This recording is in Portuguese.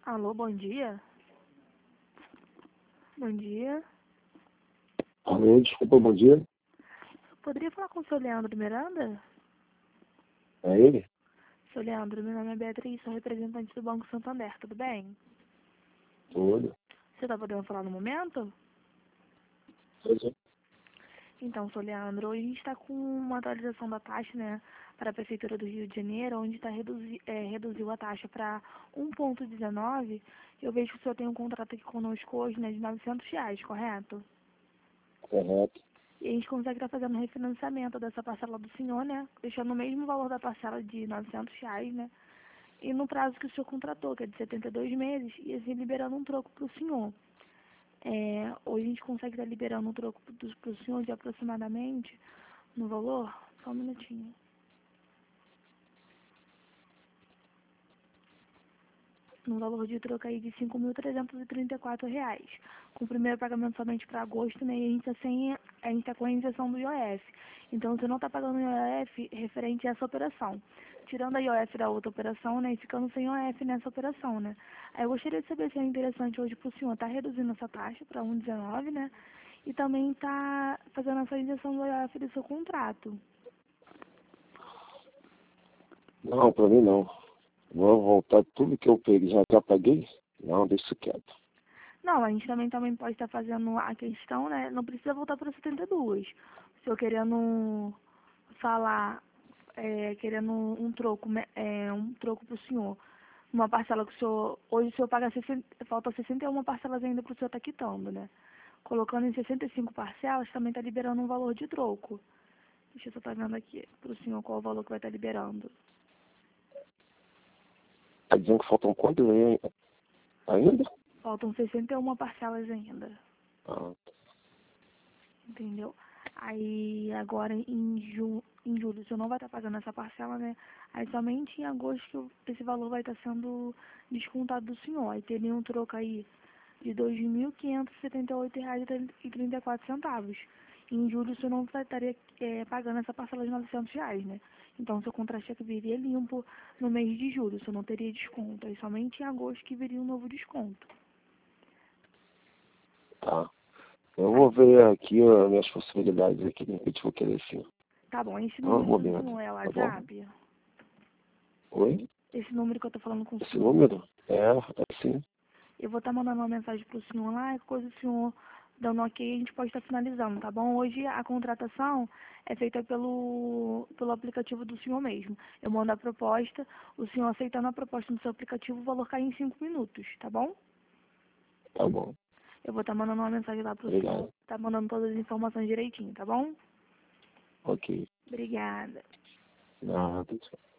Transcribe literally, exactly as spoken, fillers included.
Alô, bom dia? Bom dia. Alô, desculpa, bom dia. Poderia falar com o seu Leandro Miranda? É ele? Seu Leandro, meu nome é Beatriz, sou representante do Banco Santander, tudo bem? Tudo. Você está podendo falar no momento? Pois é. Então, seu Leandro, hoje a gente está com uma atualização da taxa, né, para a Prefeitura do Rio de Janeiro, onde está reduzi é, reduziu a taxa para um vírgula dezenove. Eu vejo que o senhor tem um contrato aqui conosco hoje, né, de novecentos reais, correto? Correto. E a gente consegue estar fazendo um refinanciamento dessa parcela do senhor, né, deixando o mesmo valor da parcela de novecentos reais, né, e no prazo que o senhor contratou, que é de setenta e dois meses, e assim liberando um troco para o senhor. É, hoje a gente consegue estar liberando um troco para o senhor de aproximadamente, no valor, só um minutinho, no valor de troco aí de cinco mil trezentos e trinta e quatro reais. Com o primeiro pagamento somente para agosto, né, e a gente está sem, a gente está com a injeção do I O F. Então você não está pagando o I O F referente a essa operação. Tirando a I O F da outra operação, né, e ficando sem I O F nessa operação, né. Aí eu gostaria de saber se é interessante hoje para o senhor estar reduzindo essa taxa para um vírgula dezenove, né, e também tá fazendo essa injeção do I O F do seu contrato. Não, pra mim não. Vou voltar tudo que eu peguei, já, já paguei? Não, deixa isso quieto. Não, a gente também, também pode estar fazendo a questão, né? Não precisa voltar para setenta e dois. O senhor querendo falar, é, querendo um troco, né, é, um troco para o senhor. Uma parcela que o senhor, hoje o senhor paga sessenta, falta sessenta e uma parcelas ainda para o senhor estar quitando, né? Colocando em sessenta e cinco parcelas, também está liberando um valor de troco. Deixa eu só estar vendo aqui para o senhor qual o valor que vai estar liberando. Tá dizendo que faltam quantos aí ainda? Faltam sessenta e uma parcelas ainda. Ah, Entendeu? Aí agora em, ju em julho você não vai estar pagando essa parcela, né? Aí somente em agosto que o- esse valor vai estar sendo descontado do senhor. Aí teria um troco aí de dois mil quinhentos e setenta e oito reais e trinta e quatro centavos. Em julho o senhor não vai- estaria é, pagando essa parcela de novecentos reais, né? Então seu contra-cheque viria limpo no mês de julho, o senhor não teria desconto. Aí somente em agosto que viria um novo desconto. tá. Eu vou ver aqui as minhas possibilidades aqui, de repente vou querer sim. Tá bom, esse Não, número vou do ver, senhor é o tá bom? WhatsApp? Oi? Esse número que eu tô falando com o Esse senhor. número? É, é sim. Eu vou estar mandando uma mensagem pro senhor lá, e coisa o senhor dando ok, a gente pode estar finalizando, tá bom? Hoje a contratação é feita pelo, pelo aplicativo do senhor mesmo. Eu mando a proposta, o senhor aceitando a proposta no seu aplicativo, o valor cai em cinco minutos, tá bom? Tá bom. Eu vou estar mandando uma mensagem lá pro senhor, Obrigado. tá mandando todas as informações direitinho, tá bom? Ok. Obrigada. Nada, tchau.